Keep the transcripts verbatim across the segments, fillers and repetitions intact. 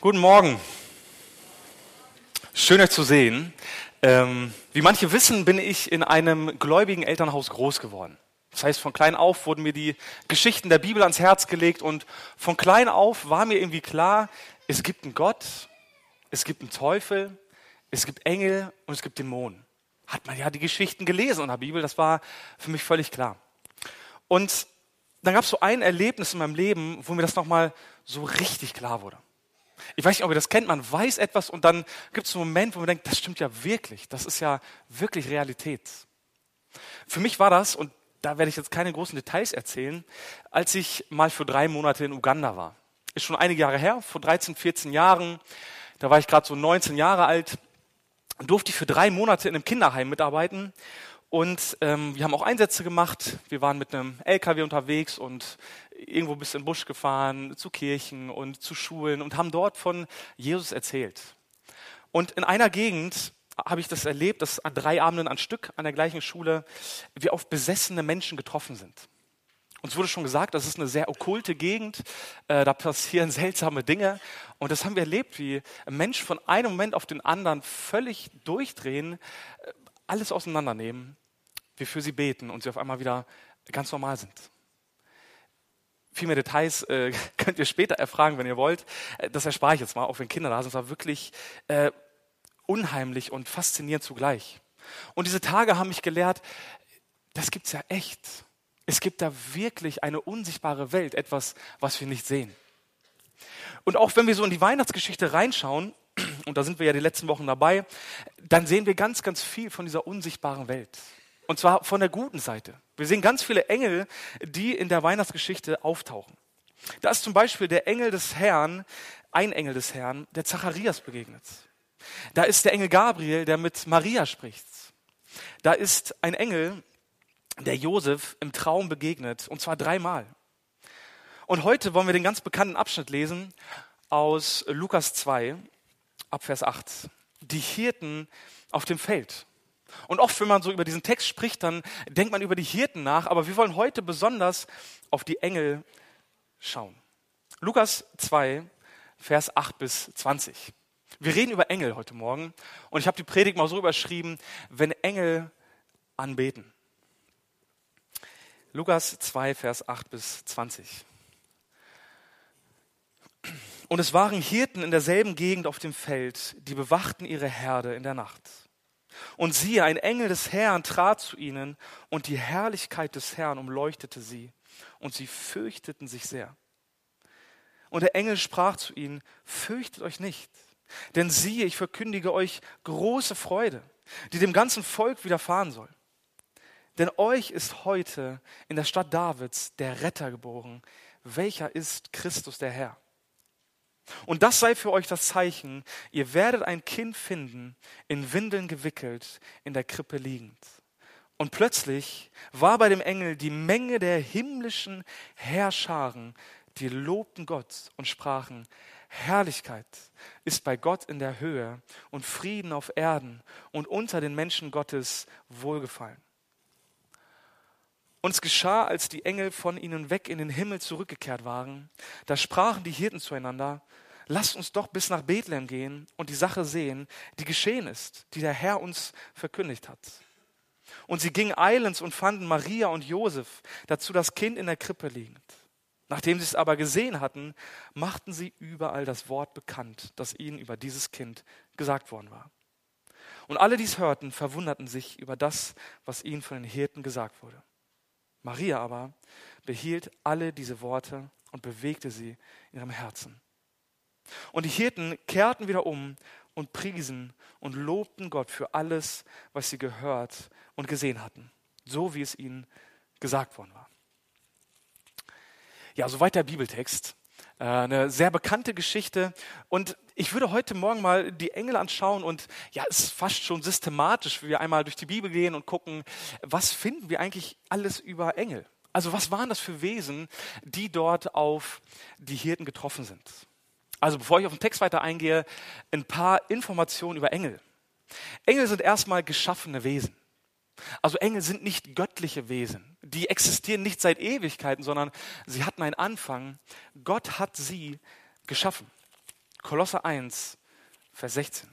Guten Morgen. Schön euch zu sehen. Ähm, wie manche wissen, bin ich in einem gläubigen Elternhaus groß geworden. Das heißt, von klein auf wurden mir die Geschichten der Bibel ans Herz gelegt und von klein auf war mir irgendwie klar, es gibt einen Gott, es gibt einen Teufel, es gibt Engel und es gibt Dämonen. Hat man ja die Geschichten gelesen in der Bibel, das war für mich völlig klar. Und dann gab es so ein Erlebnis in meinem Leben, wo mir das nochmal so richtig klar wurde. Ich weiß nicht, ob ihr das kennt, man weiß etwas und dann gibt es einen Moment, wo man denkt, das stimmt ja wirklich, das ist ja wirklich Realität. Für mich war das, und da werde ich jetzt keine großen Details erzählen, als ich mal für drei Monate in Uganda war. Ist schon einige Jahre her, vor dreizehn, vierzehn Jahren, da war ich gerade so neunzehn Jahre alt, durfte ich für drei Monate in einem Kinderheim mitarbeiten. Und ähm, wir haben auch Einsätze gemacht. Wir waren mit einem L K W unterwegs und irgendwo bis in den Busch gefahren, zu Kirchen und zu Schulen und haben dort von Jesus erzählt. Und in einer Gegend habe ich das erlebt, dass an drei Abenden an Stück an der gleichen Schule wir auf besessene Menschen getroffen sind. Uns wurde schon gesagt, das ist eine sehr okkulte Gegend, äh, da passieren seltsame Dinge. Und das haben wir erlebt, wie ein Mensch von einem Moment auf den anderen völlig durchdrehen, äh, alles auseinandernehmen, wir für sie beten und sie auf einmal wieder ganz normal sind. Viel mehr Details äh, könnt ihr später erfragen, wenn ihr wollt. Das erspare ich jetzt mal, auch wenn Kinder da sind. Es war wirklich äh, unheimlich und faszinierend zugleich. Und diese Tage haben mich gelehrt, das gibt's ja echt. Es gibt da wirklich eine unsichtbare Welt, etwas, was wir nicht sehen. Und auch wenn wir so in die Weihnachtsgeschichte reinschauen, und da sind wir ja die letzten Wochen dabei, dann sehen wir ganz, ganz viel von dieser unsichtbaren Welt. Und zwar von der guten Seite. Wir sehen ganz viele Engel, die in der Weihnachtsgeschichte auftauchen. Da ist zum Beispiel der Engel des Herrn, ein Engel des Herrn, der Zacharias begegnet. Da ist der Engel Gabriel, der mit Maria spricht. Da ist ein Engel, der Josef im Traum begegnet, und zwar dreimal. Und heute wollen wir den ganz bekannten Abschnitt lesen aus Lukas zwei, ab Vers acht. Die Hirten auf dem Feld. Und oft, wenn man so über diesen Text spricht, dann denkt man über die Hirten nach, aber wir wollen heute besonders auf die Engel schauen. Lukas zwei, Vers acht bis zwanzig. Wir reden über Engel heute Morgen und ich habe die Predigt mal so überschrieben, wenn Engel anbeten. Lukas zwei, Vers acht bis zwanzig. Und es waren Hirten in derselben Gegend auf dem Feld, die bewachten ihre Herde in der Nacht. Und siehe, ein Engel des Herrn trat zu ihnen, und die Herrlichkeit des Herrn umleuchtete sie, und sie fürchteten sich sehr. Und der Engel sprach zu ihnen, fürchtet euch nicht, denn siehe, ich verkündige euch große Freude, die dem ganzen Volk widerfahren soll. Denn euch ist heute in der Stadt Davids der Retter geboren, welcher ist Christus der Herr. Und das sei für euch das Zeichen, ihr werdet ein Kind finden, in Windeln gewickelt, in der Krippe liegend. Und plötzlich war bei dem Engel die Menge der himmlischen Heerscharen, die lobten Gott und sprachen, Herrlichkeit ist bei Gott in der Höhe und Frieden auf Erden und unter den Menschen Gottes Wohlgefallen. Und es geschah, als die Engel von ihnen weg in den Himmel zurückgekehrt waren, da sprachen die Hirten zueinander, lasst uns doch bis nach Bethlehem gehen und die Sache sehen, die geschehen ist, die der Herr uns verkündigt hat. Und sie gingen eilends und fanden Maria und Josef, dazu das Kind in der Krippe liegend. Nachdem sie es aber gesehen hatten, machten sie überall das Wort bekannt, das ihnen über dieses Kind gesagt worden war. Und alle, die es hörten, verwunderten sich über das, was ihnen von den Hirten gesagt wurde. Maria aber behielt alle diese Worte und bewegte sie in ihrem Herzen. Und die Hirten kehrten wieder um und priesen und lobten Gott für alles, was sie gehört und gesehen hatten, so wie es ihnen gesagt worden war. Ja, soweit der Bibeltext. Äh, eine sehr bekannte Geschichte. Und ich würde heute Morgen mal die Engel anschauen und ja, es ist fast schon systematisch, wie wir einmal durch die Bibel gehen und gucken, was finden wir eigentlich alles über Engel? Also was waren das für Wesen, die dort auf die Hirten getroffen sind? Also bevor ich auf den Text weiter eingehe, ein paar Informationen über Engel. Engel sind erstmal geschaffene Wesen. Also Engel sind nicht göttliche Wesen. Die existieren nicht seit Ewigkeiten, sondern sie hatten einen Anfang. Gott hat sie geschaffen. Kolosser eins, Vers sechzehn.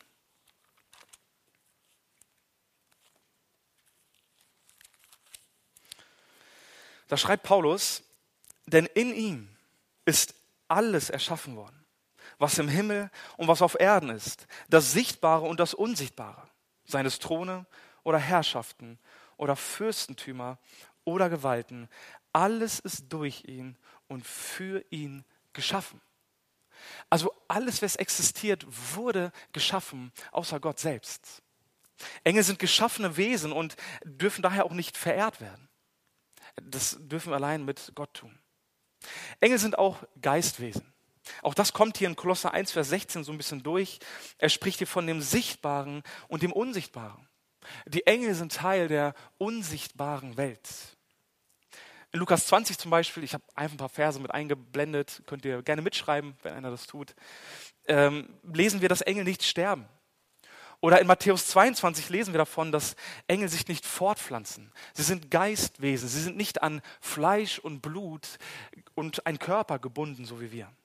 Da schreibt Paulus, denn in ihm ist alles erschaffen worden, was im Himmel und was auf Erden ist, das Sichtbare und das Unsichtbare, seines Throne oder Herrschaften oder Fürstentümer oder Gewalten. Alles ist durch ihn und für ihn geschaffen. Also alles, was existiert, wurde geschaffen, außer Gott selbst. Engel sind geschaffene Wesen und dürfen daher auch nicht verehrt werden. Das dürfen wir allein mit Gott tun. Engel sind auch Geistwesen. Auch das kommt hier in Kolosser eins, Vers sechzehn so ein bisschen durch. Er spricht hier von dem Sichtbaren und dem Unsichtbaren. Die Engel sind Teil der unsichtbaren Welt. In Lukas zwanzig zum Beispiel, ich habe einfach ein paar Verse mit eingeblendet, könnt ihr gerne mitschreiben, wenn einer das tut, ähm, lesen wir, dass Engel nicht sterben. Oder in Matthäus zweiundzwanzig lesen wir davon, dass Engel sich nicht fortpflanzen. Sie sind Geistwesen, sie sind nicht an Fleisch und Blut und ein Körper gebunden, so wie wir.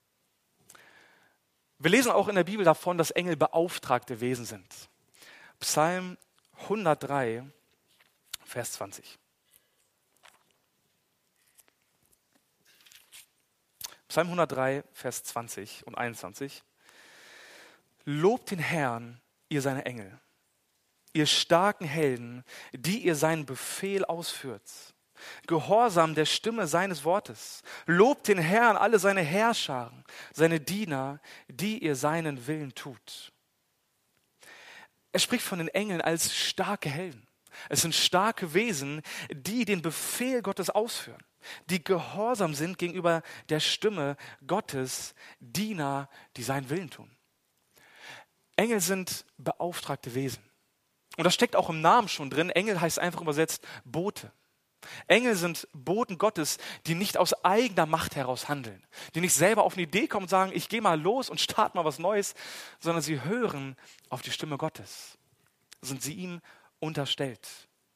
Wir lesen auch in der Bibel davon, dass Engel beauftragte Wesen sind. Psalm hundertdrei, Vers zwanzig. Psalm hundertdrei, Vers zwanzig und einundzwanzig. Lobt den Herrn, ihr seine Engel, ihr starken Helden, die ihr seinen Befehl ausführt. Gehorsam der Stimme seines Wortes. Lobt den Herrn, alle seine Heerscharen, seine Diener, die ihr seinen Willen tut. Er spricht von den Engeln als starke Helden. Es sind starke Wesen, die den Befehl Gottes ausführen, die gehorsam sind gegenüber der Stimme Gottes, Diener, die seinen Willen tun. Engel sind beauftragte Wesen. Und das steckt auch im Namen schon drin. Engel heißt einfach übersetzt Bote. Engel sind Boten Gottes, die nicht aus eigener Macht heraus handeln, die nicht selber auf eine Idee kommen und sagen, ich gehe mal los und starte mal was Neues, sondern sie hören auf die Stimme Gottes. Sind sie ihm unterstellt.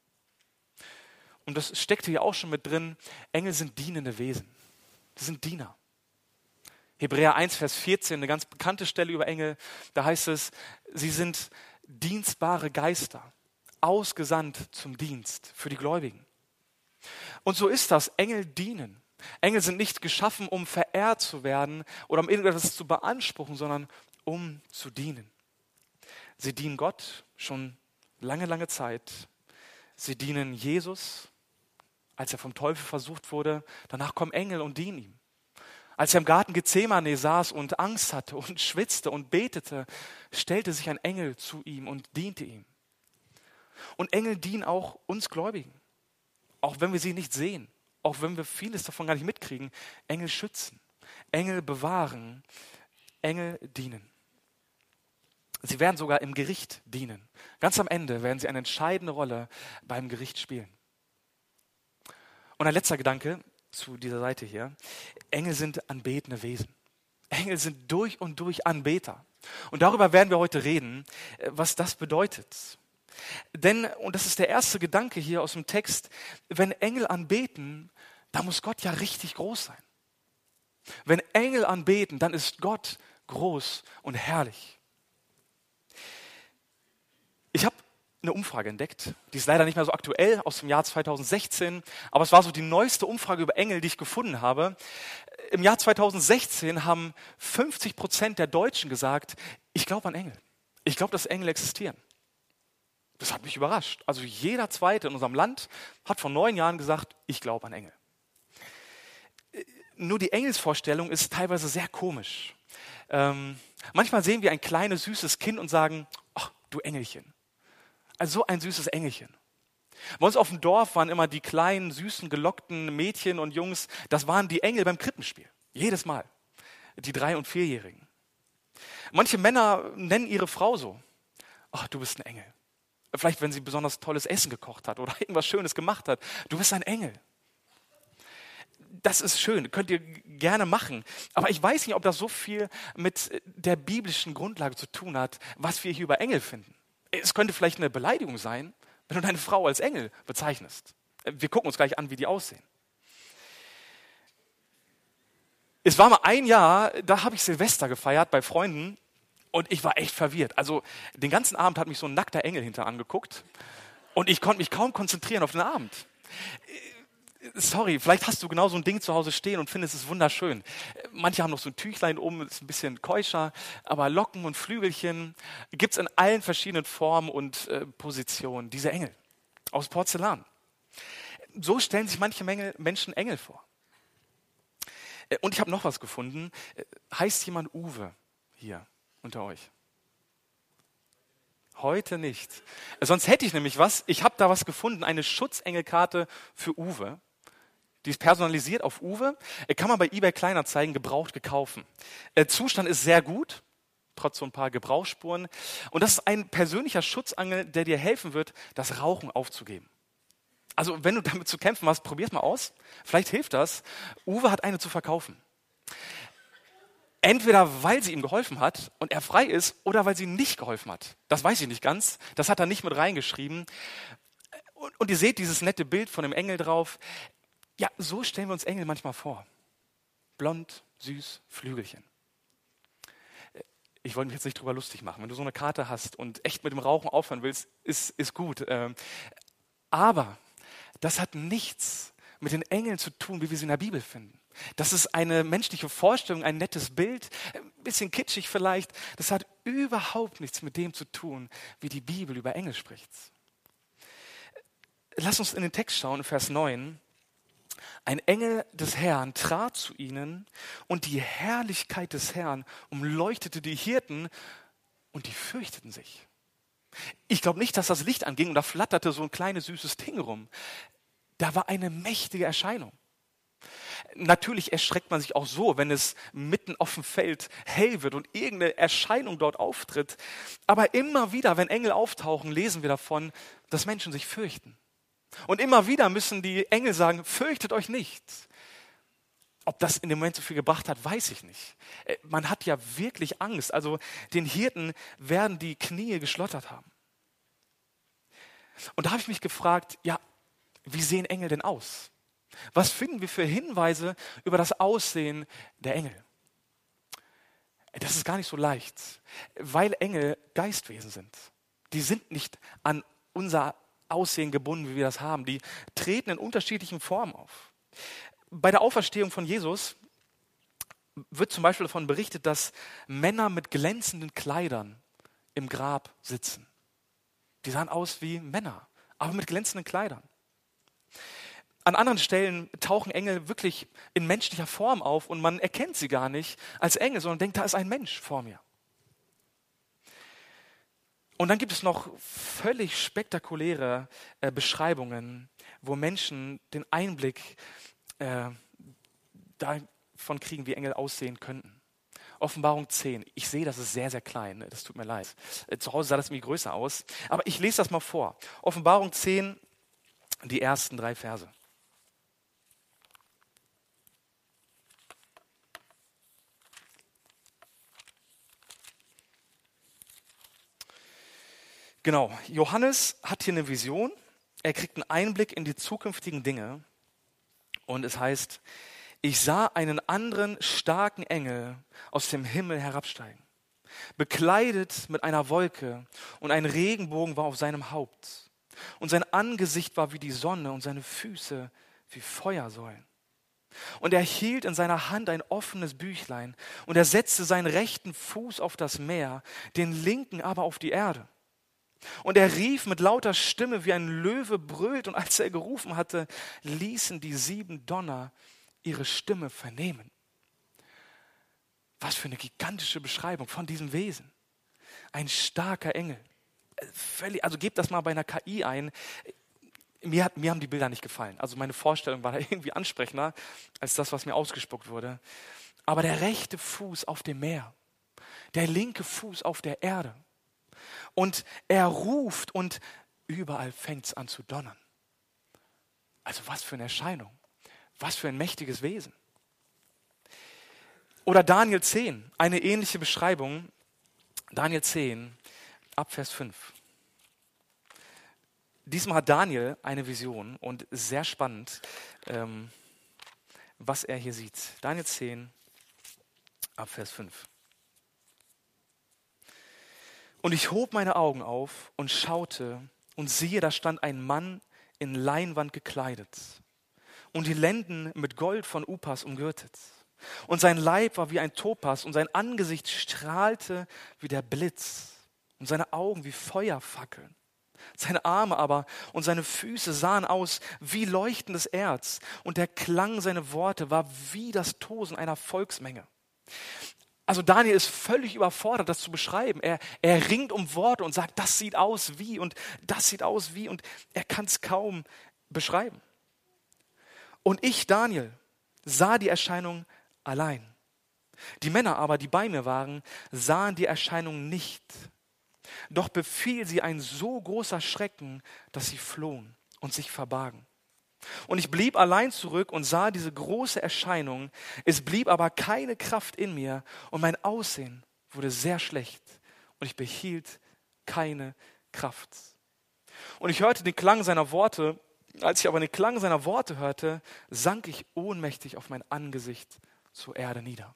Und das steckt hier auch schon mit drin, Engel sind dienende Wesen. Sie sind Diener. Hebräer eins, Vers vierzehn, eine ganz bekannte Stelle über Engel, da heißt es, sie sind dienstbare Geister, ausgesandt zum Dienst für die Gläubigen. Und so ist das, Engel dienen. Engel sind nicht geschaffen, um verehrt zu werden oder um irgendetwas zu beanspruchen, sondern um zu dienen. Sie dienen Gott schon lange, lange Zeit. Sie dienen Jesus, als er vom Teufel versucht wurde. Danach kommen Engel und dienen ihm. Als er im Garten Gethsemane saß und Angst hatte und schwitzte und betete, stellte sich ein Engel zu ihm und diente ihm. Und Engel dienen auch uns Gläubigen. Auch wenn wir sie nicht sehen, auch wenn wir vieles davon gar nicht mitkriegen. Engel schützen, Engel bewahren, Engel dienen. Sie werden sogar im Gericht dienen. Ganz am Ende werden sie eine entscheidende Rolle beim Gericht spielen. Und ein letzter Gedanke zu dieser Seite hier. Engel sind anbetende Wesen. Engel sind durch und durch Anbeter. Und darüber werden wir heute reden, was das bedeutet. Denn, und das ist der erste Gedanke hier aus dem Text, wenn Engel anbeten, dann muss Gott ja richtig groß sein. Wenn Engel anbeten, dann ist Gott groß und herrlich. Ich habe eine Umfrage entdeckt, die ist leider nicht mehr so aktuell, aus dem Jahr zweitausendsechzehn, aber es war so die neueste Umfrage über Engel, die ich gefunden habe. Im Jahr zweitausendsechzehn haben fünfzig Prozent der Deutschen gesagt, ich glaube an Engel. Ich glaube, dass Engel existieren. Das hat mich überrascht. Also jeder Zweite in unserem Land hat vor neun Jahren gesagt, ich glaube an Engel. Nur die Engelsvorstellung ist teilweise sehr komisch. Ähm, manchmal sehen wir ein kleines, süßes Kind und sagen, ach, du Engelchen. Also so ein süßes Engelchen. Bei uns auf dem Dorf waren immer die kleinen, süßen, gelockten Mädchen und Jungs, das waren die Engel beim Krippenspiel. Jedes Mal. Die Drei- und Vierjährigen. Manche Männer nennen ihre Frau so. Ach, du bist ein Engel. Vielleicht, wenn sie besonders tolles Essen gekocht hat oder irgendwas Schönes gemacht hat. Du bist ein Engel. Das ist schön, könnt ihr gerne machen. Aber ich weiß nicht, ob das so viel mit der biblischen Grundlage zu tun hat, was wir hier über Engel finden. Es könnte vielleicht eine Beleidigung sein, wenn du deine Frau als Engel bezeichnest. Wir gucken uns gleich an, wie die aussehen. Es war mal ein Jahr, da habe ich Silvester gefeiert bei Freunden und ich war echt verwirrt. Also den ganzen Abend hat mich so ein nackter Engel hinter angeguckt und ich konnte mich kaum konzentrieren auf den Abend. Sorry, vielleicht hast du genau so ein Ding zu Hause stehen und findest es wunderschön. Manche haben noch so ein Tüchlein um, ist ein bisschen keuscher, aber Locken und Flügelchen gibt es in allen verschiedenen Formen und äh, Positionen. Diese Engel aus Porzellan. So stellen sich manche Menge Menschen Engel vor. Äh, und ich habe noch was gefunden. Äh, heißt jemand Uwe hier unter euch? Heute nicht. Äh, sonst hätte ich nämlich was. Ich habe da was gefunden, eine Schutzengelkarte für Uwe. Die ist personalisiert auf Uwe. Kann man bei eBay Kleinanzeigen gebraucht gekauft. Der Zustand ist sehr gut, trotz so ein paar Gebrauchsspuren. Und das ist ein persönlicher Schutzangel, der dir helfen wird, das Rauchen aufzugeben. Also wenn du damit zu kämpfen hast, probier's mal aus. Vielleicht hilft das. Uwe hat eine zu verkaufen. Entweder weil sie ihm geholfen hat und er frei ist, oder weil sie nicht geholfen hat. Das weiß ich nicht ganz. Das hat er nicht mit reingeschrieben. Und, und ihr seht dieses nette Bild von dem Engel drauf. Ja, so stellen wir uns Engel manchmal vor. Blond, süß, Flügelchen. Ich wollte mich jetzt nicht drüber lustig machen. Wenn du so eine Karte hast und echt mit dem Rauchen aufhören willst, ist, ist gut. Aber das hat nichts mit den Engeln zu tun, wie wir sie in der Bibel finden. Das ist eine menschliche Vorstellung, ein nettes Bild, ein bisschen kitschig vielleicht. Das hat überhaupt nichts mit dem zu tun, wie die Bibel über Engel spricht. Lass uns in den Text schauen, Vers neun. Ein Engel des Herrn trat zu ihnen und die Herrlichkeit des Herrn umleuchtete die Hirten und die fürchteten sich. Ich glaube nicht, dass das Licht anging und da flatterte so ein kleines süßes Ding rum. Da war eine mächtige Erscheinung. Natürlich erschreckt man sich auch so, wenn es mitten auf dem Feld hell wird und irgendeine Erscheinung dort auftritt. Aber immer wieder, wenn Engel auftauchen, lesen wir davon, dass Menschen sich fürchten. Und immer wieder müssen die Engel sagen, fürchtet euch nicht. Ob das in dem Moment so viel gebracht hat, weiß ich nicht. Man hat ja wirklich Angst. Also den Hirten werden die Knie geschlottert haben. Und da habe ich mich gefragt, ja, wie sehen Engel denn aus? Was finden wir für Hinweise über das Aussehen der Engel? Das ist gar nicht so leicht, weil Engel Geistwesen sind. Die sind nicht an unser Aussehen gebunden, wie wir das haben. Die treten in unterschiedlichen Formen auf. Bei der Auferstehung von Jesus wird zum Beispiel davon berichtet, dass Männer mit glänzenden Kleidern im Grab sitzen. Die sahen aus wie Männer, aber mit glänzenden Kleidern. An anderen Stellen tauchen Engel wirklich in menschlicher Form auf und man erkennt sie gar nicht als Engel, sondern denkt, da ist ein Mensch vor mir. Und dann gibt es noch völlig spektakuläre äh, Beschreibungen, wo Menschen den Einblick äh, davon kriegen, wie Engel aussehen könnten. Offenbarung zehn. Ich sehe, das ist sehr, sehr klein. Das tut mir leid. Äh, zu Hause sah das irgendwie größer aus. Aber ich lese das mal vor. Offenbarung zehn, die ersten drei Verse. Genau, Johannes hat hier eine Vision, er kriegt einen Einblick in die zukünftigen Dinge und es heißt, ich sah einen anderen starken Engel aus dem Himmel herabsteigen, bekleidet mit einer Wolke und ein Regenbogen war auf seinem Haupt und sein Angesicht war wie die Sonne und seine Füße wie Feuersäulen. Und er hielt in seiner Hand ein offenes Büchlein und er setzte seinen rechten Fuß auf das Meer, den linken aber auf die Erde. Und er rief mit lauter Stimme, wie ein Löwe brüllt. Und als er gerufen hatte, ließen die sieben Donner ihre Stimme vernehmen. Was für eine gigantische Beschreibung von diesem Wesen. Ein starker Engel. Völlig, also gebt das mal bei einer K I ein. Mir, hat, mir haben die Bilder nicht gefallen. Also meine Vorstellung war da irgendwie ansprechender als das, was mir ausgespuckt wurde. Aber der rechte Fuß auf dem Meer, der linke Fuß auf der Erde. Und er ruft und überall fängt es an zu donnern. Also was für eine Erscheinung. Was für ein mächtiges Wesen. Oder Daniel zehn, eine ähnliche Beschreibung. Daniel zehn, ab Vers fünf. Diesmal hat Daniel eine Vision und sehr spannend, ähm, was er hier sieht. Daniel zehn, ab Vers fünf. Und ich hob meine Augen auf und schaute, und siehe, da stand ein Mann in Leinwand gekleidet und die Lenden mit Gold von Upas umgürtet. Und sein Leib war wie ein Topas und sein Angesicht strahlte wie der Blitz und seine Augen wie Feuerfackeln. Seine Arme aber und seine Füße sahen aus wie leuchtendes Erz und der Klang seiner Worte war wie das Tosen einer Volksmenge. Also Daniel ist völlig überfordert, das zu beschreiben. Er, er ringt um Worte und sagt, das sieht aus wie und das sieht aus wie und er kann es kaum beschreiben. Und ich, Daniel, sah die Erscheinung allein. Die Männer aber, die bei mir waren, sahen die Erscheinung nicht. Doch befiel sie ein so großer Schrecken, dass sie flohen und sich verbargen. Und ich blieb allein zurück und sah diese große Erscheinung. Es blieb aber keine Kraft in mir und mein Aussehen wurde sehr schlecht und ich behielt keine Kraft. Und ich hörte den Klang seiner Worte. Als ich aber den Klang seiner Worte hörte, sank ich ohnmächtig auf mein Angesicht zur Erde nieder.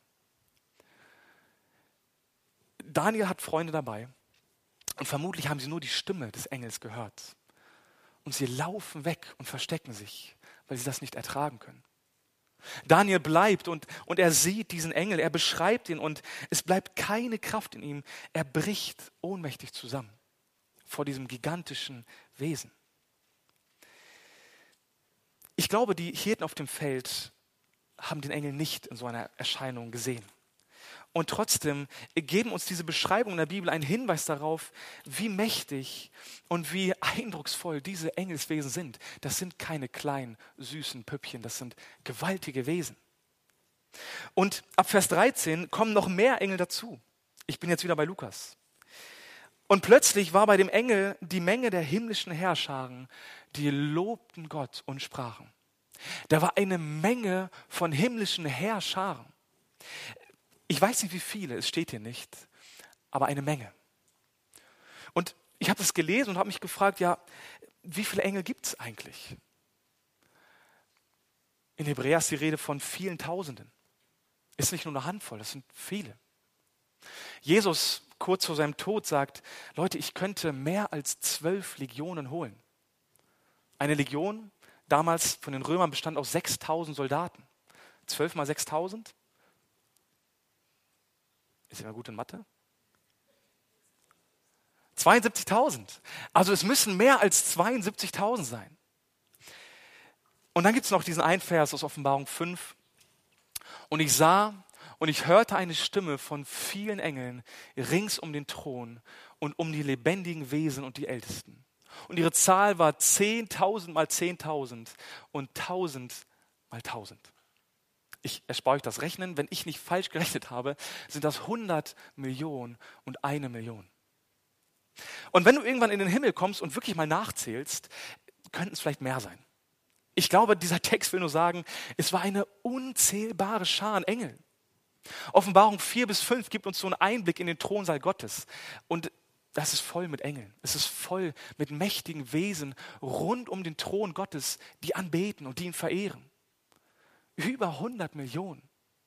Daniel hat Freunde dabei und vermutlich haben sie nur die Stimme des Engels gehört. Und sie laufen weg und verstecken sich, weil sie das nicht ertragen können. Daniel bleibt und, und er sieht diesen Engel, er beschreibt ihn und es bleibt keine Kraft in ihm. Er bricht ohnmächtig zusammen vor diesem gigantischen Wesen. Ich glaube, die Hirten auf dem Feld haben den Engel nicht in so einer Erscheinung gesehen. Und trotzdem geben uns diese Beschreibung in der Bibel einen Hinweis darauf, wie mächtig und wie eindrucksvoll diese Engelswesen sind. Das sind keine kleinen, süßen Püppchen, das sind gewaltige Wesen. Und ab Vers dreizehn kommen noch mehr Engel dazu. Ich bin jetzt wieder bei Lukas. Und plötzlich war bei dem Engel die Menge der himmlischen Heerscharen, die lobten Gott und sprachen. Da war eine Menge von himmlischen Heerscharen. Ich weiß nicht, wie viele, es steht hier nicht, aber eine Menge. Und ich habe das gelesen und habe mich gefragt, ja, wie viele Engel gibt es eigentlich? In Hebräer ist die Rede von vielen Tausenden. Ist nicht nur eine Handvoll, das sind viele. Jesus kurz vor seinem Tod sagt, Leute, ich könnte mehr als zwölf Legionen holen. Eine Legion damals von den Römern bestand aus sechstausend Soldaten. Zwölf mal sechstausend? Ist jemand gut in Mathe? zweiundsiebzigtausend. Also es müssen mehr als zweiundsiebzigtausend sein. Und dann gibt es noch diesen einen Vers aus Offenbarung fünf. Und ich sah und ich hörte eine Stimme von vielen Engeln rings um den Thron und um die lebendigen Wesen und die Ältesten. Und ihre Zahl war zehntausend mal zehntausend und tausend mal tausend. Ich erspare euch das Rechnen, wenn ich nicht falsch gerechnet habe, sind das hundert Millionen und eine Million. Und wenn du irgendwann in den Himmel kommst und wirklich mal nachzählst, könnten es vielleicht mehr sein. Ich glaube, dieser Text will nur sagen, es war eine unzählbare Schar an Engeln. Offenbarung vier bis fünf gibt uns so einen Einblick in den Thronsaal Gottes. Und das ist voll mit Engeln. Es ist voll mit mächtigen Wesen rund um den Thron Gottes, die anbeten und die ihn verehren. Über hundert Millionen.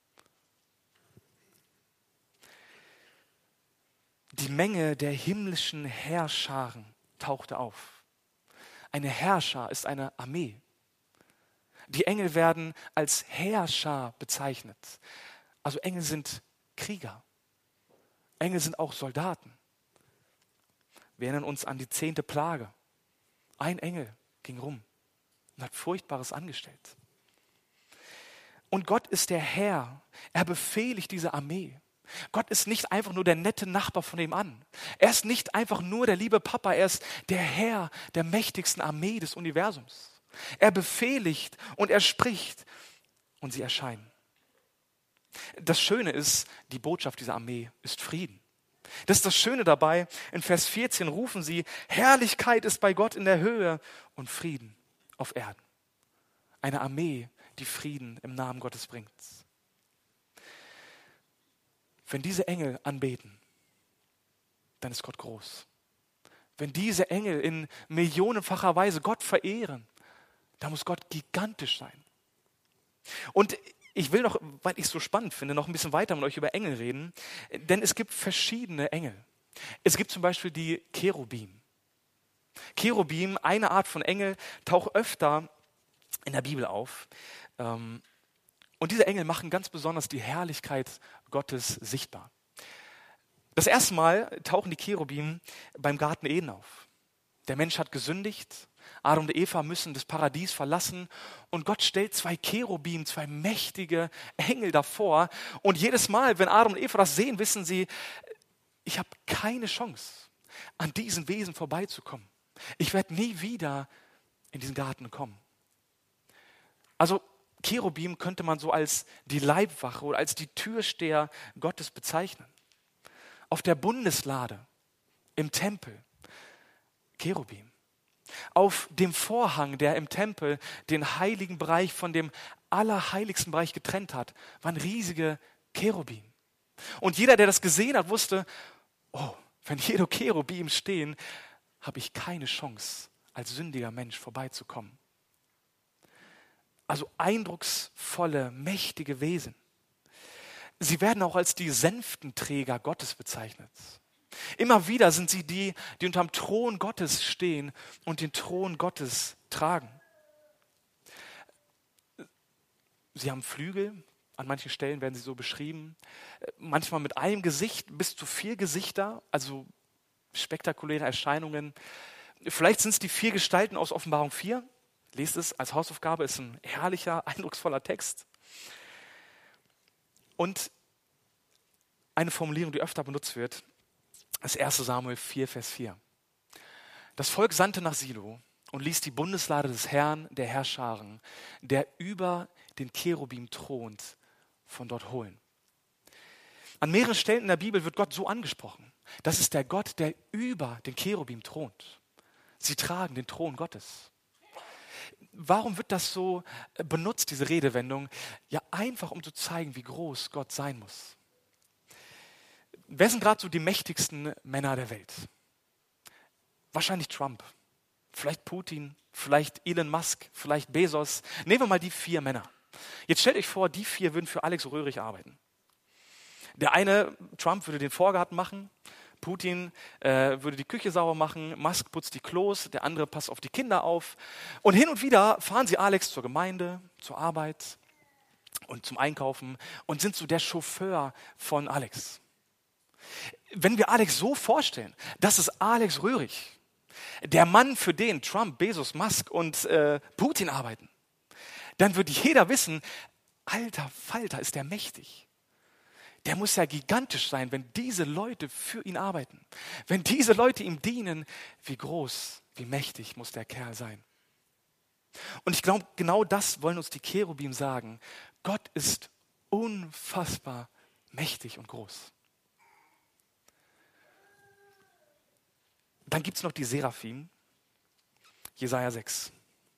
Die Menge der himmlischen Heerscharen tauchte auf. Eine Heerschar ist eine Armee. Die Engel werden als Heerschar bezeichnet. Also Engel sind Krieger. Engel sind auch Soldaten. Wir erinnern uns an die zehnte Plage. Ein Engel ging rum und hat Furchtbares angestellt. Und Gott ist der Herr. Er befehligt diese Armee. Gott ist nicht einfach nur der nette Nachbar von nebenan. Er ist nicht einfach nur der liebe Papa. Er ist der Herr der mächtigsten Armee des Universums. Er befehligt und er spricht und sie erscheinen. Das Schöne ist, die Botschaft dieser Armee ist Frieden. Das ist das Schöne dabei. In Vers vierzehn rufen sie, Herrlichkeit ist bei Gott in der Höhe und Frieden auf Erden. Eine Armee, die Frieden im Namen Gottes bringt. Wenn diese Engel anbeten, dann ist Gott groß. Wenn diese Engel in millionenfacher Weise Gott verehren, dann muss Gott gigantisch sein. Und ich will noch, weil ich es so spannend finde, noch ein bisschen weiter mit euch über Engel reden, denn es gibt verschiedene Engel. Es gibt zum Beispiel die Cherubim. Cherubim, eine Art von Engel, taucht öfter in der Bibel auf. Und diese Engel machen ganz besonders die Herrlichkeit Gottes sichtbar. Das erste Mal tauchen die Cherubim beim Garten Eden auf. Der Mensch hat gesündigt, Adam und Eva müssen das Paradies verlassen und Gott stellt zwei Cherubim, zwei mächtige Engel davor. Und jedes Mal, wenn Adam und Eva das sehen, wissen sie, ich habe keine Chance, an diesen Wesen vorbeizukommen. Ich werde nie wieder in diesen Garten kommen. Also Cherubim könnte man so als die Leibwache oder als die Türsteher Gottes bezeichnen. Auf der Bundeslade, im Tempel, Cherubim. Auf dem Vorhang, der im Tempel den heiligen Bereich von dem allerheiligsten Bereich getrennt hat, waren riesige Cherubim. Und jeder, der das gesehen hat, wusste, oh, wenn hier Cherubim stehen, habe ich keine Chance, als sündiger Mensch vorbeizukommen. Also eindrucksvolle, mächtige Wesen. Sie werden auch als die Sänftenträger Gottes bezeichnet. Immer wieder sind sie die, die unterm Thron Gottes stehen und den Thron Gottes tragen. Sie haben Flügel, an manchen Stellen werden sie so beschrieben, manchmal mit einem Gesicht bis zu vier Gesichter, also spektakuläre Erscheinungen. Vielleicht sind es die vier Gestalten aus Offenbarung vier. Lest es als Hausaufgabe, ist ein herrlicher, eindrucksvoller Text. Und eine Formulierung, die öfter benutzt wird, ist erster Samuel vier, Vers vier. Das Volk sandte nach Silo und ließ die Bundeslade des Herrn, der Herrscharen, der über den Cherubim thront, von dort holen. An mehreren Stellen in der Bibel wird Gott so angesprochen. Das ist der Gott, der über den Cherubim thront. Sie tragen den Thron Gottes. Warum wird das so benutzt, diese Redewendung? Ja, einfach um zu zeigen, wie groß Gott sein muss. Wer sind gerade so die mächtigsten Männer der Welt? Wahrscheinlich Trump, vielleicht Putin, vielleicht Elon Musk, vielleicht Bezos. Nehmen wir mal die vier Männer. Jetzt stellt euch vor, die vier würden für Alex Röhrig arbeiten. Der eine, Trump, würde den Vorgarten machen, Putin äh, würde die Küche sauber machen, Musk putzt die Klos, der andere passt auf die Kinder auf. Und hin und wieder fahren sie Alex zur Gemeinde, zur Arbeit und zum Einkaufen und sind so der Chauffeur von Alex. Wenn wir Alex so vorstellen, das ist Alex Röhrig, der Mann, für den Trump, Bezos, Musk und äh, Putin arbeiten, dann würde jeder wissen, alter Falter, ist der mächtig. Der muss ja gigantisch sein, wenn diese Leute für ihn arbeiten. Wenn diese Leute ihm dienen, wie groß, wie mächtig muss der Kerl sein. Und ich glaube, genau das wollen uns die Cherubim sagen. Gott ist unfassbar mächtig und groß. Dann gibt es noch die Seraphim, Jesaja sechs.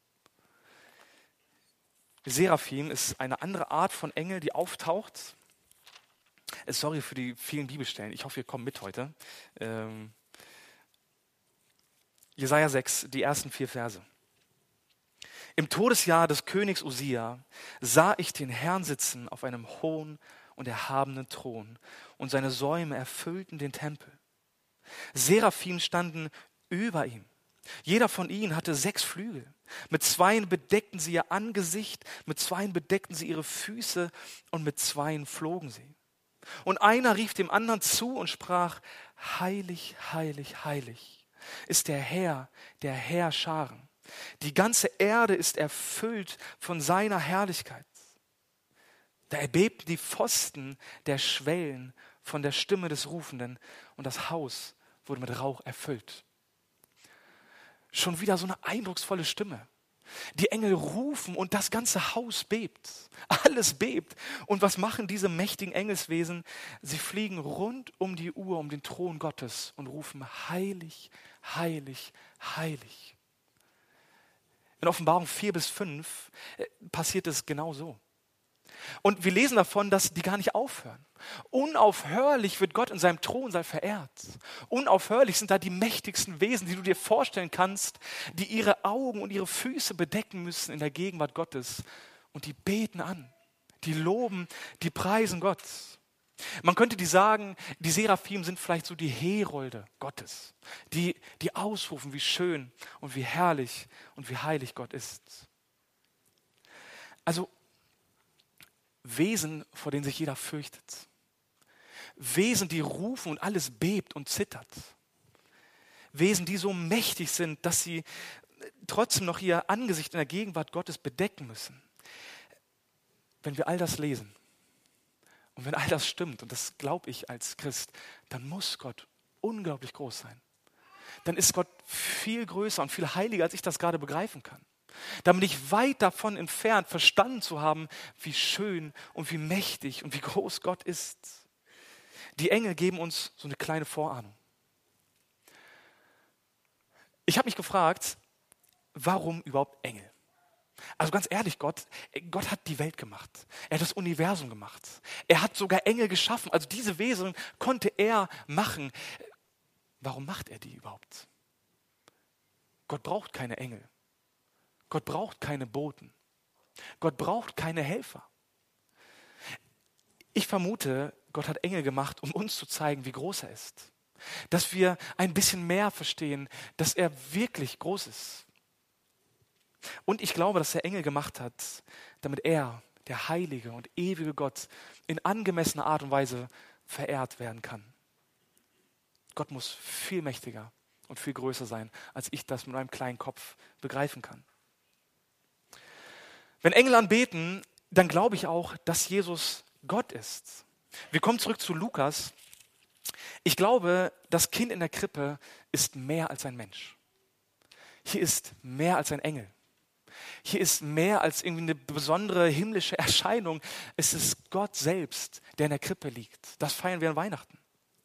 Seraphim ist eine andere Art von Engel, die auftaucht. Sorry für die vielen Bibelstellen. Ich hoffe, ihr kommt mit heute. Ähm, Jesaja sechs, die ersten vier Verse. Im Todesjahr des Königs Usia sah ich den Herrn sitzen auf einem hohen und erhabenen Thron und seine Säume erfüllten den Tempel. Seraphim standen über ihm. Jeder von ihnen hatte sechs Flügel. Mit zweien bedeckten sie ihr Angesicht, mit zweien bedeckten sie ihre Füße und mit zweien flogen sie. Und einer rief dem anderen zu und sprach, heilig, heilig, heilig ist der Herr, der Herrscharen. Die ganze Erde ist erfüllt von seiner Herrlichkeit. Da erbebten die Pfosten der Schwellen von der Stimme des Rufenden und das Haus wurde mit Rauch erfüllt. Schon wieder so eine eindrucksvolle Stimme. Die Engel rufen und das ganze Haus bebt. Alles bebt. Und was machen diese mächtigen Engelswesen? Sie fliegen rund um die Uhr um den Thron Gottes und rufen heilig, heilig, heilig. In Offenbarung vier bis fünf passiert es genau so. Und wir lesen davon, dass die gar nicht aufhören. Unaufhörlich wird Gott in seinem Thronsaal verehrt. Unaufhörlich sind da die mächtigsten Wesen, die du dir vorstellen kannst, die ihre Augen und ihre Füße bedecken müssen in der Gegenwart Gottes. Und die beten an. die loben, die preisen Gott. Man könnte die sagen, die Seraphim sind vielleicht so die Herolde Gottes, die, die ausrufen, wie schön und wie herrlich und wie heilig Gott ist. Also Wesen, vor denen sich jeder fürchtet. Wesen, die rufen und alles bebt und zittert. Wesen, die so mächtig sind, dass sie trotzdem noch ihr Angesicht in der Gegenwart Gottes bedecken müssen. Wenn wir all das lesen und wenn all das stimmt, und das glaube ich als Christ, dann muss Gott unglaublich groß sein. Dann ist Gott viel größer und viel heiliger, als ich das gerade begreifen kann. Dann bin ich weit davon entfernt, verstanden zu haben, wie schön und wie mächtig und wie groß Gott ist. Die Engel geben uns so eine kleine Vorahnung. Ich habe mich gefragt, warum überhaupt Engel? Also ganz ehrlich, Gott, Gott hat die Welt gemacht. Er hat das Universum gemacht. Er hat sogar Engel geschaffen. Also diese Wesen konnte er machen. Warum macht er die überhaupt? Gott braucht keine Engel. Gott braucht keine Boten. Gott braucht keine Helfer. Ich vermute, Gott hat Engel gemacht, um uns zu zeigen, wie groß er ist. Dass wir ein bisschen mehr verstehen, dass er wirklich groß ist. Und ich glaube, dass er Engel gemacht hat, damit er, der heilige und ewige Gott, in angemessener Art und Weise verehrt werden kann. Gott muss viel mächtiger und viel größer sein, als ich das mit meinem kleinen Kopf begreifen kann. Wenn Engel anbeten, dann glaube ich auch, dass Jesus Gott ist. Wir kommen zurück zu Lukas. Ich glaube, das Kind in der Krippe ist mehr als ein Mensch. Hier ist mehr als ein Engel. Hier ist mehr als irgendwie eine besondere himmlische Erscheinung. Es ist Gott selbst, der in der Krippe liegt. Das feiern wir an Weihnachten.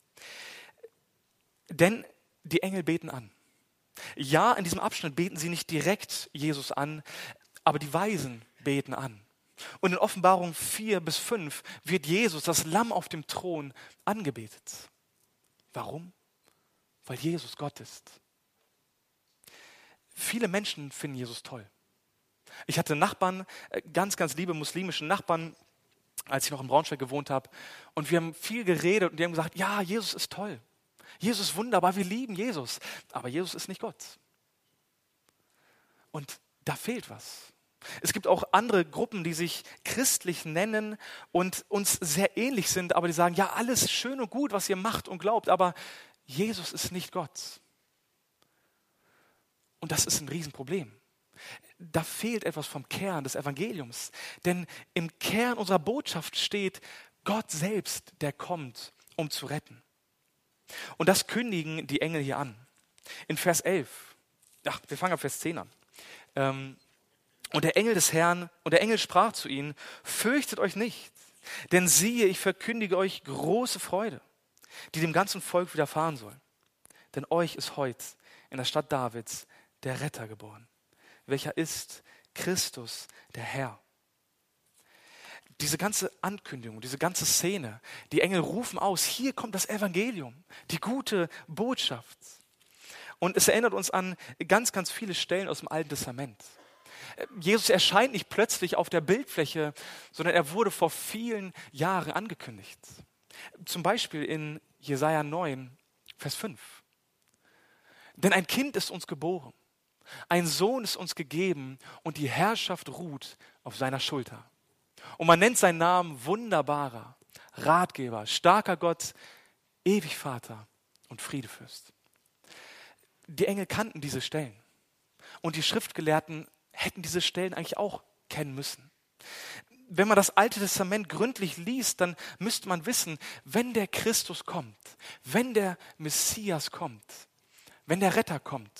Denn die Engel beten an. Ja, in diesem Abschnitt beten sie nicht direkt Jesus an, aber die Weisen beten an. Und in Offenbarung vier bis fünf wird Jesus, das Lamm auf dem Thron, angebetet. Warum? Weil Jesus Gott ist. Viele Menschen finden Jesus toll. Ich hatte Nachbarn, ganz, ganz liebe muslimische Nachbarn, als ich noch in Braunschweig gewohnt habe. Und wir haben viel geredet und die haben gesagt, ja, Jesus ist toll. Jesus ist wunderbar, wir lieben Jesus. Aber Jesus ist nicht Gott. Und da fehlt was. Es gibt auch andere Gruppen, die sich christlich nennen und uns sehr ähnlich sind, aber die sagen, ja, alles schön und gut, was ihr macht und glaubt, aber Jesus ist nicht Gott. Und das ist ein Riesenproblem. Da fehlt etwas vom Kern des Evangeliums. Denn im Kern unserer Botschaft steht Gott selbst, der kommt, um zu retten. Und das kündigen die Engel hier an. In Vers elf, ach, wir fangen ab Vers zehn an. Ähm, und der Engel des Herrn, und der Engel sprach zu ihnen, fürchtet euch nicht, denn siehe, ich verkündige euch große Freude, die dem ganzen Volk widerfahren soll. Denn euch ist heute in der Stadt Davids der Retter geboren, welcher ist Christus, der Herr. Diese ganze Ankündigung, diese ganze Szene, die Engel rufen aus, hier kommt das Evangelium, die gute Botschaft. Und es erinnert uns an ganz, ganz viele Stellen aus dem Alten Testament. Jesus erscheint nicht plötzlich auf der Bildfläche, sondern er wurde vor vielen Jahren angekündigt. Zum Beispiel in Jesaja neun, Vers fünf. Denn ein Kind ist uns geboren, ein Sohn ist uns gegeben und die Herrschaft ruht auf seiner Schulter. Und man nennt seinen Namen Wunderbarer, Ratgeber, starker Gott, ewig Vater und Friedefürst. Die Engel kannten diese Stellen. Und die Schriftgelehrten hätten diese Stellen eigentlich auch kennen müssen. Wenn man das Alte Testament gründlich liest, dann müsste man wissen, wenn der Christus kommt, wenn der Messias kommt, wenn der Retter kommt,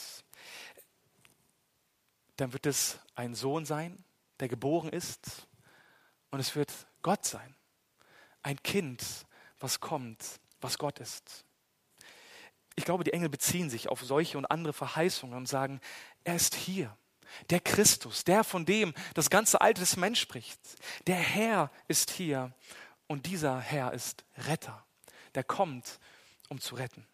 dann wird es ein Sohn sein, der geboren ist, und es wird Gott sein. Ein Kind, was kommt, was Gott ist. Ich glaube, die Engel beziehen sich auf solche und andere Verheißungen und sagen, er ist hier. Der Christus, der, von dem das ganze Alte Testament spricht. Der Herr ist hier und dieser Herr ist Retter. Der kommt, um zu retten.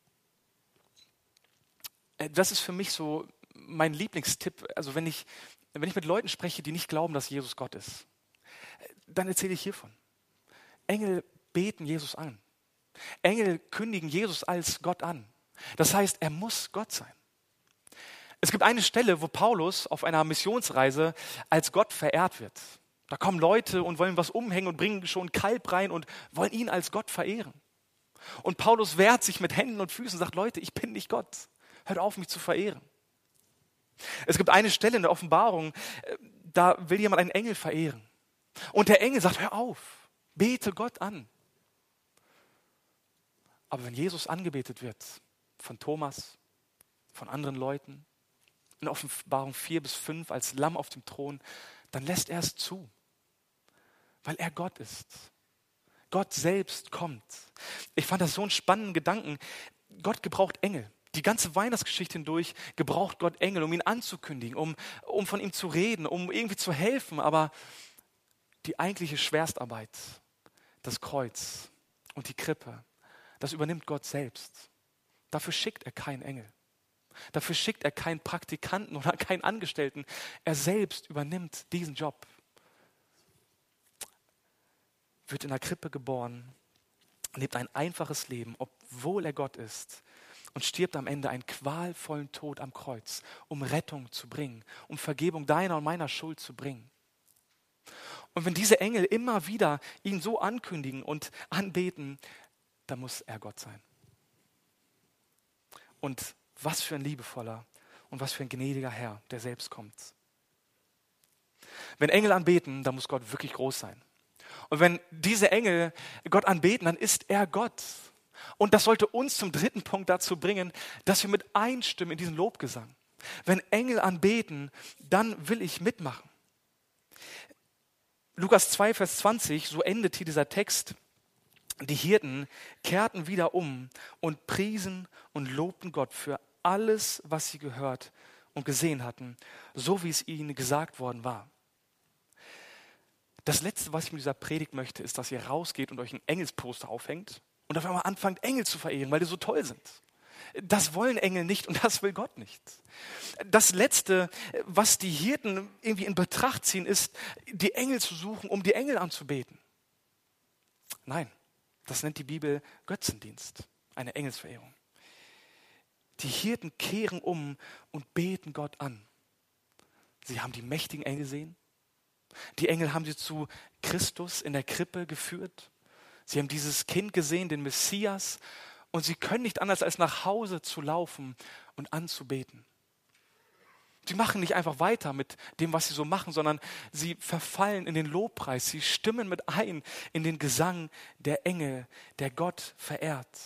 Das ist für mich so mein Lieblingstipp. Also wenn ich, wenn ich mit Leuten spreche, die nicht glauben, dass Jesus Gott ist, dann erzähle ich hiervon. Engel beten Jesus an. Engel kündigen Jesus als Gott an. Das heißt, er muss Gott sein. Es gibt eine Stelle, wo Paulus auf einer Missionsreise als Gott verehrt wird. Da kommen Leute und wollen was umhängen und bringen schon Kalb rein und wollen ihn als Gott verehren. Und Paulus wehrt sich mit Händen und Füßen und sagt, Leute, ich bin nicht Gott. Hört auf, mich zu verehren. Es gibt eine Stelle in der Offenbarung, da will jemand einen Engel verehren. Und der Engel sagt, hör auf, bete Gott an. Aber wenn Jesus angebetet wird, von Thomas, von anderen Leuten, in Offenbarung vier bis fünf als Lamm auf dem Thron, dann lässt er es zu, weil er Gott ist. Gott selbst kommt. Ich fand das so einen spannenden Gedanken. Gott gebraucht Engel. Die ganze Weihnachtsgeschichte hindurch gebraucht Gott Engel, um ihn anzukündigen, um, um von ihm zu reden, um irgendwie zu helfen. Aber die eigentliche Schwerstarbeit, das Kreuz und die Krippe, das übernimmt Gott selbst. Dafür schickt er keinen Engel. Dafür schickt er keinen Praktikanten oder keinen Angestellten. Er selbst übernimmt diesen Job. Wird in der Krippe geboren, lebt ein einfaches Leben, obwohl er Gott ist, und stirbt am Ende einen qualvollen Tod am Kreuz, um Rettung zu bringen, um Vergebung deiner und meiner Schuld zu bringen. Und wenn diese Engel immer wieder ihn so ankündigen und anbeten, dann muss er Gott sein. Und was für ein liebevoller und was für ein gnädiger Herr, der selbst kommt. Wenn Engel anbeten, dann muss Gott wirklich groß sein. Und wenn diese Engel Gott anbeten, dann ist er Gott. Und das sollte uns zum dritten Punkt dazu bringen, dass wir mit einstimmen in diesen Lobgesang. Wenn Engel anbeten, dann will ich mitmachen. Lukas zwei, Vers zwanzig, so endet hier dieser Text. Die Hirten kehrten wieder um und priesen und lobten Gott für alles, was sie gehört und gesehen hatten, so wie es ihnen gesagt worden war. Das Letzte, was ich mit dieser Predigt möchte, ist, dass ihr rausgeht und euch ein Engelsposter aufhängt und auf einmal anfangt, Engel zu verehren, weil die so toll sind. Das wollen Engel nicht und das will Gott nicht. Das Letzte, was die Hirten irgendwie in Betracht ziehen, ist, die Engel zu suchen, um die Engel anzubeten. Nein, das nennt die Bibel Götzendienst, eine Engelsverehrung. Die Hirten kehren um und beten Gott an. Sie haben die mächtigen Engel gesehen. Die Engel haben sie zu Christus in der Krippe geführt. Sie haben dieses Kind gesehen, den Messias. Und sie können nicht anders, als nach Hause zu laufen und anzubeten. Sie machen nicht einfach weiter mit dem, was sie so machen, sondern sie verfallen in den Lobpreis. Sie stimmen mit ein in den Gesang der Engel, der Gott verehrt.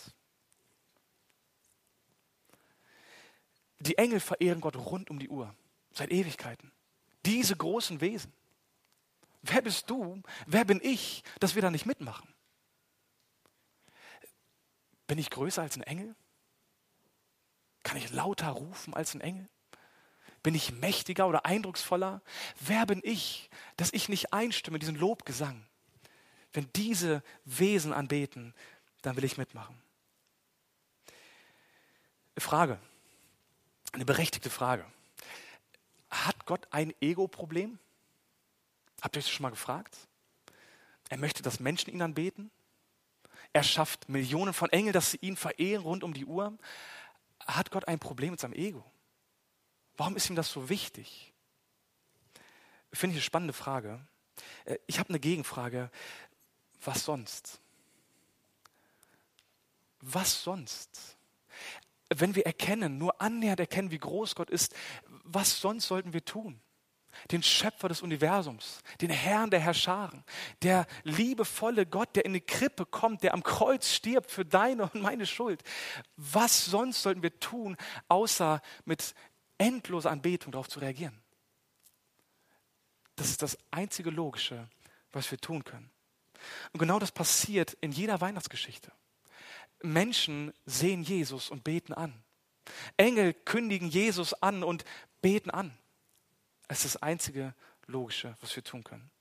Die Engel verehren Gott rund um die Uhr, seit Ewigkeiten. Diese großen Wesen. Wer bist du? Wer bin ich, dass wir da nicht mitmachen? Bin ich größer als ein Engel? Kann ich lauter rufen als ein Engel? Bin ich mächtiger oder eindrucksvoller? Wer bin ich, dass ich nicht einstimme in diesen Lobgesang? Wenn diese Wesen anbeten, dann will ich mitmachen. Frage, eine berechtigte Frage. Hat Gott ein Ego-Problem? Habt ihr euch das schon mal gefragt? Er möchte, dass Menschen ihn anbeten. Er schafft Millionen von Engeln, dass sie ihn verehren rund um die Uhr. Hat Gott ein Problem mit seinem Ego? Warum ist ihm das so wichtig? Finde ich eine spannende Frage. Ich habe eine Gegenfrage. Was sonst? Was sonst? Wenn wir erkennen, nur annähernd erkennen, wie groß Gott ist, was sonst sollten wir tun? Den Schöpfer des Universums, den Herrn der Herrscharen, der liebevolle Gott, der in die Krippe kommt, der am Kreuz stirbt für deine und meine Schuld. Was sonst sollten wir tun, außer mit endloser Anbetung darauf zu reagieren? Das ist das einzige Logische, was wir tun können. Und genau das passiert in jeder Weihnachtsgeschichte. Menschen sehen Jesus und beten an. Engel kündigen Jesus an und beten an. Es ist das einzige Logische, was wir tun können.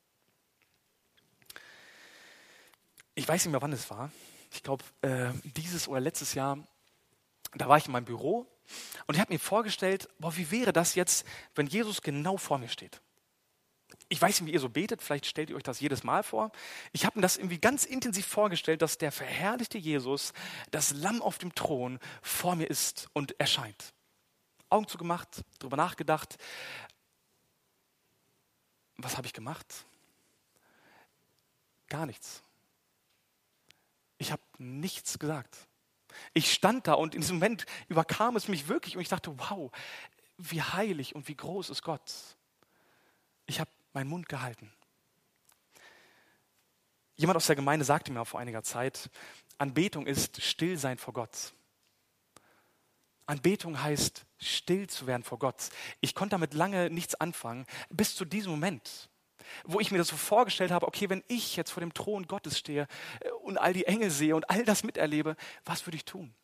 Ich weiß nicht mehr, wann es war. Ich glaube, äh, dieses oder letztes Jahr, da war ich in meinem Büro Und ich habe mir vorgestellt, boah, wie wäre das jetzt, wenn Jesus genau vor mir steht? Ich weiß nicht, wie ihr so betet, vielleicht stellt ihr euch das jedes Mal vor. Ich habe mir das irgendwie ganz intensiv vorgestellt, dass der verherrlichte Jesus, das Lamm auf dem Thron, vor mir ist und erscheint. Augen zugemacht, drüber nachgedacht. Was habe ich gemacht? Gar nichts. Ich habe nichts gesagt. Ich stand da und in diesem Moment überkam es mich wirklich und ich dachte, wow, wie heilig und wie groß ist Gott. Ich habe meinen Mund gehalten. Jemand aus der Gemeinde sagte mir vor einiger Zeit, Anbetung ist Stillsein vor Gott. Anbetung heißt, still zu werden vor Gott. Ich konnte damit lange nichts anfangen, bis zu diesem Moment, wo ich mir das so vorgestellt habe, okay, wenn ich jetzt vor dem Thron Gottes stehe und all die Engel sehe und all das miterlebe, was würde ich tun?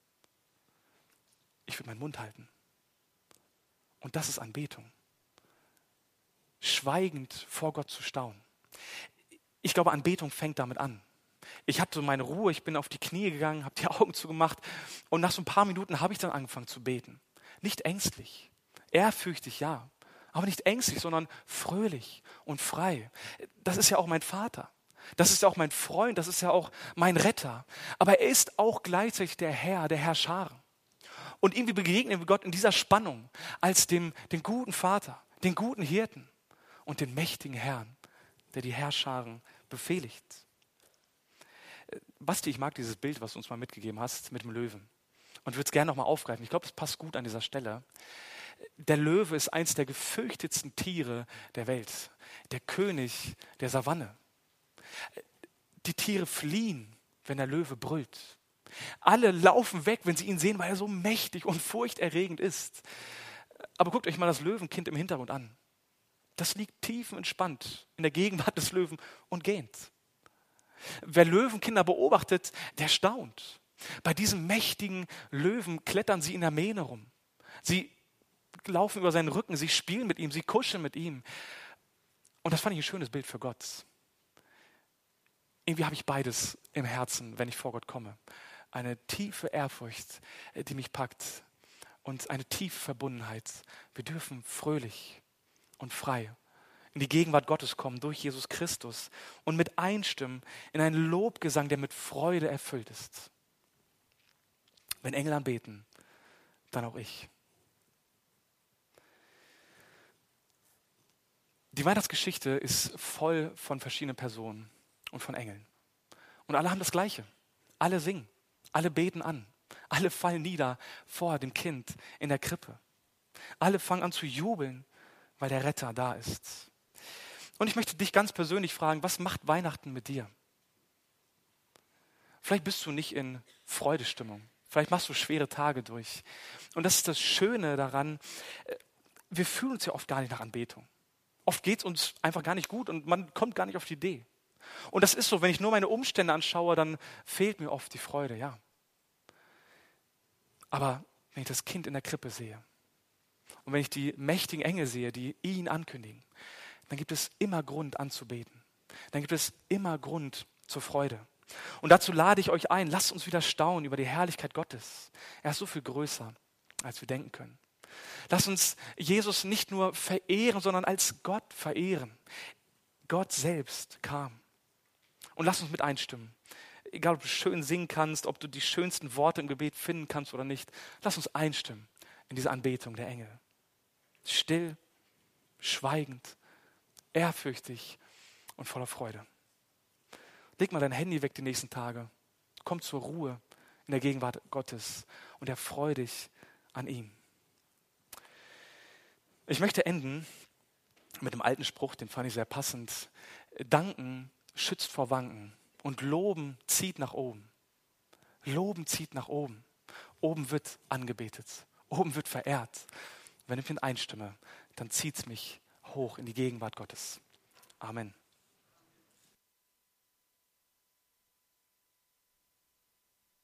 Ich würde meinen Mund halten. Und das ist Anbetung. Schweigend vor Gott zu staunen. Ich glaube, Anbetung fängt damit an. Ich hatte so meine Ruhe, ich bin auf die Knie gegangen, habe die Augen zugemacht und nach so ein paar Minuten habe ich dann angefangen zu beten. Nicht ängstlich, ehrfürchtig, ja, aber nicht ängstlich, sondern fröhlich und frei. Das ist ja auch mein Vater, das ist ja auch mein Freund, das ist ja auch mein Retter. Aber er ist auch gleichzeitig der Herr, der Herr Scharen. Und irgendwie begegnen wir Gott in dieser Spannung als dem, den guten Vater, den guten Hirten und den mächtigen Herrn, der die Heerscharen befehligt. Basti, ich mag dieses Bild, was du uns mal mitgegeben hast mit dem Löwen und würde es gerne nochmal aufgreifen. Ich glaube, es passt gut an dieser Stelle. Der Löwe ist eins der gefürchtetsten Tiere der Welt, der König der Savanne. Die Tiere fliehen, wenn der Löwe brüllt. Alle laufen weg, wenn sie ihn sehen, weil er so mächtig und furchterregend ist. Aber guckt euch mal das Löwenkind im Hintergrund an. Das liegt tiefenentspannt in der Gegenwart des Löwen und gähnt. Wer Löwenkinder beobachtet, der staunt. Bei diesem mächtigen Löwen klettern sie in der Mähne rum. Sie laufen über seinen Rücken, sie spielen mit ihm, sie kuscheln mit ihm. Und das fand ich ein schönes Bild für Gott. Irgendwie habe ich beides im Herzen, wenn ich vor Gott komme. Eine tiefe Ehrfurcht, die mich packt und eine tiefe Verbundenheit. Wir dürfen fröhlich und frei in die Gegenwart Gottes kommen durch Jesus Christus und mit einstimmen in einen Lobgesang, der mit Freude erfüllt ist. Wenn Engel anbeten, dann auch ich. Die Weihnachtsgeschichte ist voll von verschiedenen Personen und von Engeln. Und alle haben das Gleiche. Alle singen, alle beten an, alle fallen nieder vor dem Kind in der Krippe. Alle fangen an zu jubeln, weil der Retter da ist. Und ich möchte dich ganz persönlich fragen, was macht Weihnachten mit dir? Vielleicht bist du nicht in Freudestimmung. Vielleicht machst du schwere Tage durch. Und das ist das Schöne daran, wir fühlen uns ja oft gar nicht nach Anbetung. Oft geht es uns einfach gar nicht gut und man kommt gar nicht auf die Idee. Und das ist so, wenn ich nur meine Umstände anschaue, dann fehlt mir oft die Freude, ja. Aber wenn ich das Kind in der Krippe sehe und wenn ich die mächtigen Engel sehe, die ihn ankündigen, dann gibt es immer Grund anzubeten. Dann gibt es immer Grund zur Freude. Und dazu lade ich euch ein, lasst uns wieder staunen über die Herrlichkeit Gottes. Er ist so viel größer, als wir denken können. Lasst uns Jesus nicht nur verehren, sondern als Gott verehren. Gott selbst kam. Und lasst uns mit einstimmen. Egal, ob du schön singen kannst, ob du die schönsten Worte im Gebet finden kannst oder nicht. Lasst uns einstimmen in diese Anbetung der Engel. Still, schweigend, ehrfürchtig und voller Freude. Leg mal dein Handy weg die nächsten Tage. Komm zur Ruhe in der Gegenwart Gottes und erfreu dich an ihm. Ich möchte enden mit einem alten Spruch, den fand ich sehr passend. Danken schützt vor Wanken und Loben zieht nach oben. Loben zieht nach oben. Oben wird angebetet. Oben wird verehrt. Wenn ich mich einstimme, dann zieht es mich hoch in die Gegenwart Gottes. Amen.